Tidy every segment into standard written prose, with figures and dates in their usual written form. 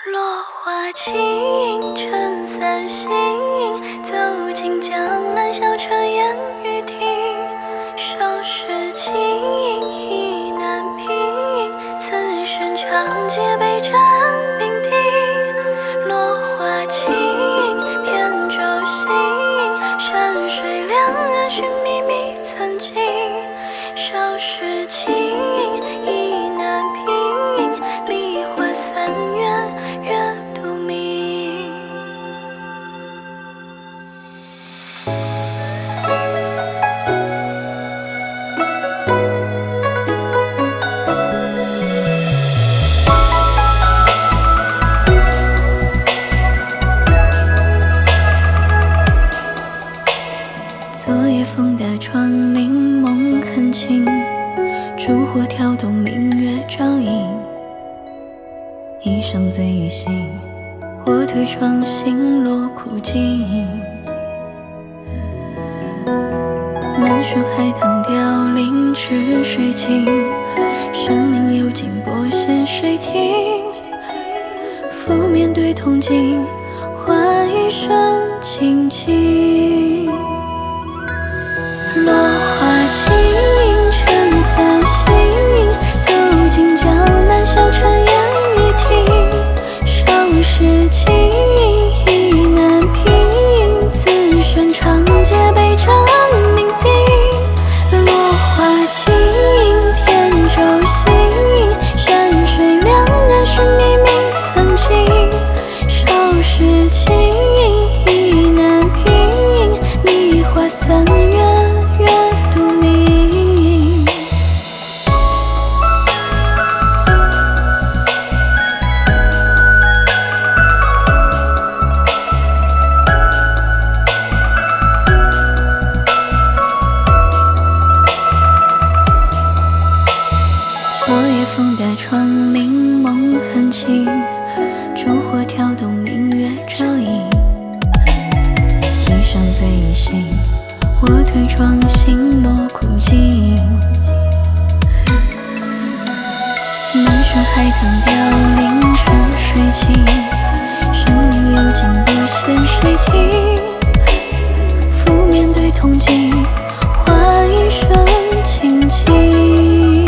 落花轻，撑伞行，走进江南小车烟雨停。少时情意难平，此生长街北站酩酊。落花轻，扁舟行，山水两岸寻觅觅曾经。少时情意难平，梨花三月月独明。昨夜风打窗棂，梦很轻，烛火挑动明月照影。一生醉于心，我推窗行落枯尽。满树海棠凋零，池水清，生灵幽静拨弦谁听？拂面对铜镜，换一瞬清静。落花轻，撑伞行，走进江南小车烟雨停。少时情意难平，此生长街北站酩酊。落花轻，扁舟行，山水两岸寻觅觅曾经。少时情意难平，梨花三月月独明。昨夜风打窗棂，梦很轻，烛火挑动明月照影。一生醉于心，我推窗行落枯尽。满树海棠凋零，池水清，生灵幽静拨弦谁听？拂面对铜镜，换一瞬清静。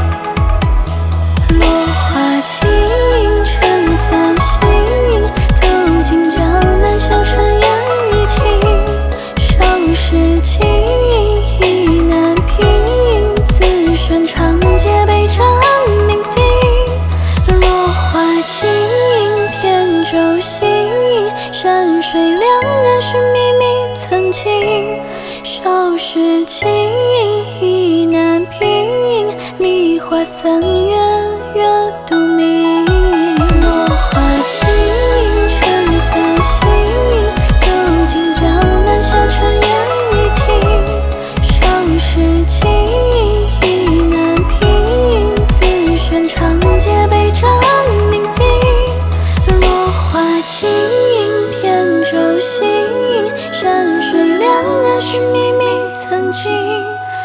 落花轻，撑伞行，走进江南小车烟雨停。少时情意难平，此生长街北站酩酊。落花轻，扁舟行，山水两岸寻觅觅曾经。少时情意难平，梨花三月月独明。落花轻，撑伞行，走进江南小车烟雨停。少时情意难平，此生长街北站酩酊。落花轻，扁舟行，山水两岸寻觅觅曾经。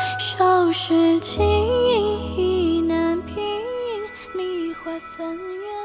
少时情意难平，梨花三月